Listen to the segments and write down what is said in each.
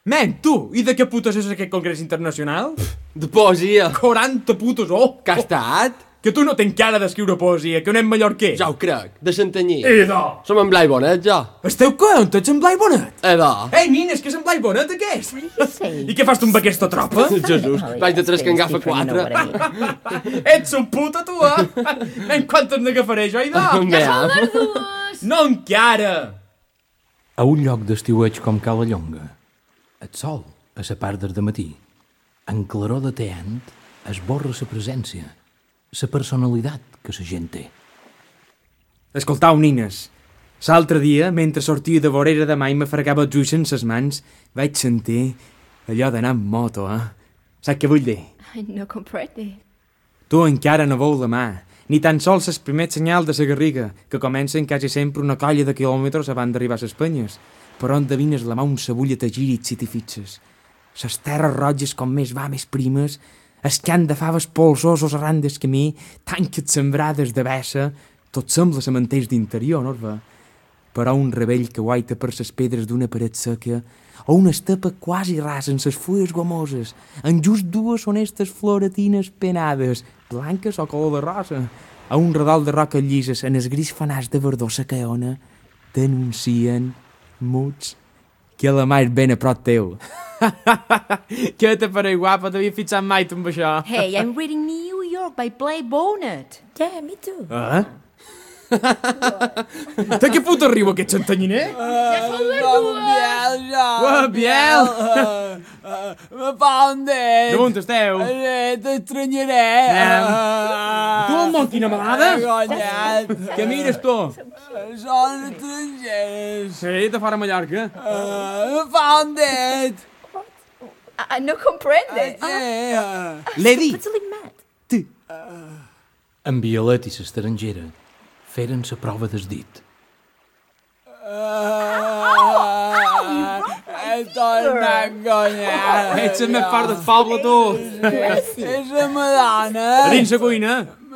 Men, tu, i de què putes és aquest congrés internacional? De poesia. 40 putos, oh! Que ha estat? Que tu no tens cara d'escriure poesia, que un nen mallorquí. Ja ho crec, de Santanyí. Edo! Som en Blai Bonet, ja. Esteu con, tots en Blai Bonet? Edo. Ei, nines, que és en Blai Bonet, aquest? I què fas tu amb aquesta tropa? Jesús, vaig de tres que en agafa 4. Ets un puta, tu, Nen, quantes n'agafaré jo, idò? No encara! A un lloc d'estiueig com Cala Llonga, el sol, a la part del matí, en claror de teant, esborra la presència, la personalitat que la gent té. Escoltau, nines, l'altre dia, mentre sortia de vorera de mà i me fregava els ulls en ses mans, vaig sentir allò d'anar amb moto, Saps què vull dir? No comprende. Tu encara no veus la mà, ni tan sols els primers senyals de la garriga, que comencen quasi sempre una colla de quilòmetres abans d'arribar a les penyes, però endevines la mà on s'abulla te girit si t'hi fixes. Les terres roges com més va, més primes, els cant de faves polsosos arran del camí, tanques sembrades de bessa, tot sembla cementers d'interior, no es va? Però un rebell que guaita per les pedres d'una paret seca, o una estepa quasi rasa en ses fulles gomoses, en just dues honestes floretines penades, blanques o color de rosa, a un redol de roques llises en el gris fanàs de verdor sacaona, denuncien, muts, que la mà és ben a prop teu. Què te pareix, guapa? T'havia fixat mai tu amb això? Hey, I'm reading New York by Blai Bonet. Yeah, me too. De què puta riu aquest santanyiner? Biel! Me fa un det. D'on esteu? T'estranyaré. Tu el món quina malada? Gonyat. Què mires tu? Són estrangers. Sí, de fora Mallorca. Me fa un det. No comprende. L'he dit. What's a mat? En Violet i l'estrangera feren la prova del dit. Tornat gonyat. Ets el més fort del poble, tu. És la Madonna. A dins la cuina.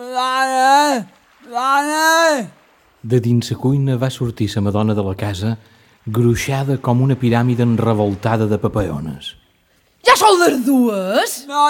Madonna. De dins la cuina va sortir la madona de la casa, gruixada com una piràmide enrevoltada de papeones. Ja sou les dues? No.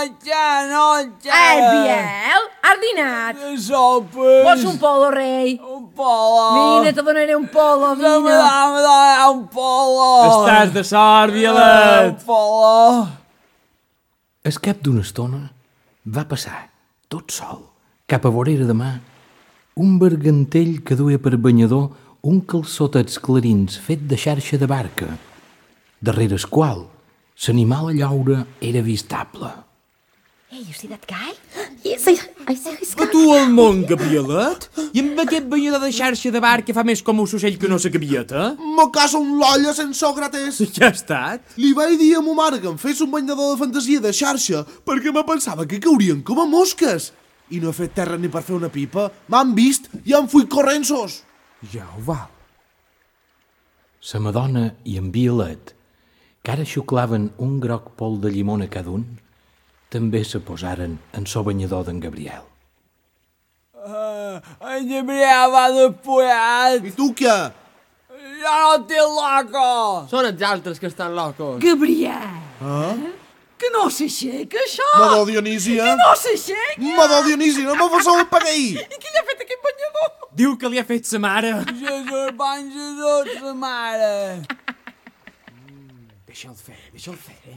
Biel, has dinat? De sopes. Vols un polo, rei? Un polo. Vine, te donaré un polo, La vine. madonna me dona un polo. Estàs de sort, Violet. Un polo. Al cap d'una estona va passar, tot sol, cap a vorera de mà, un bergantell que duia per banyador un calçotets clarins fet de xarxa de barca, darrere el qual l'animal a llaure era vistable. Hey, you see that guy? Yes, I see his Que tu al món, Gabrielet? I amb aquest banyador de xarxa de bar que fa més com un ocell que no sa gavieta? Me caso un l'olla sense Sòcrates. Ja ha estat. Li vaig dir a mo mare que em fes un banyador de fantasia de xarxa perquè me pensava que caurien com a mosques. I no he fet terra ni per fer una pipa. M'han vist i em fui corrensos. Ja ho val. La Madonna i en Violet, que ara xuclaven un groc pol de llimona cada un, també se posaren en so banyador d'en Gabriel. En Gabriel va despullat. I tu què? Ja no té loco. Són els altres que estan locos. Gabriel. Que no s'aixeca, això? Madó Dionísia. No s'aixeca? Madó Dionísia, no me fasseu el paguei. I qui li ha fet aquest banyador? Diu que li ha fet sa mare. Jesús, pan Jesús, sa mare. Deixa'l fer.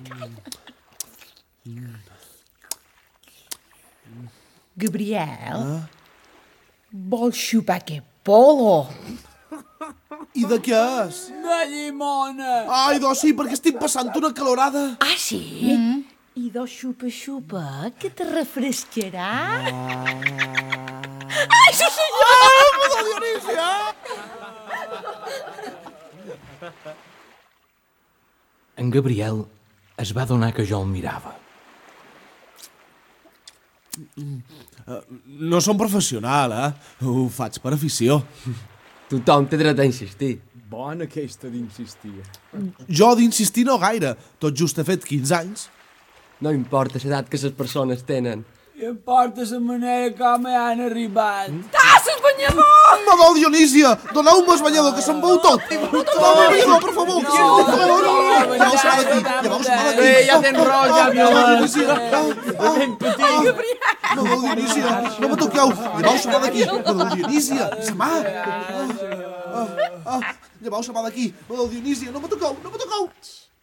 Gabriel, vols xupar aquest polo? I de què és? De llimona. Ai, doncs sí, perquè estic passant una calorada. Ah, sí? I do xupa, que te refrescarà. Ai, sí senyor! Madó Dionísia! En Gabriel es va adonar que jo el mirava. No som professional, Ho faig per afició. Tothom té dret a insistir. Bona aquesta d'insistir. Jo d'insistir no gaire. Tot just he fet 15 anys. No importa l'edat que les persones tenen. I em porta la manera com han arribat. Tasses, banyador! Madó Dionísia, doneu-me el banyador, que se'n veu tot. Doneu-me el banyador, per favor. Lleveu-se d'aquí, lleveu-se d'aquí. Ja tens raó, ja, Madó Dionísia. Ben petit. Madó Dionísia, no me toqueu. Lleveu-se d'aquí. Madó Dionísia, sa mà. Lleveu-se d'aquí. Madó Dionísia, no me toqueu, no me toqueu.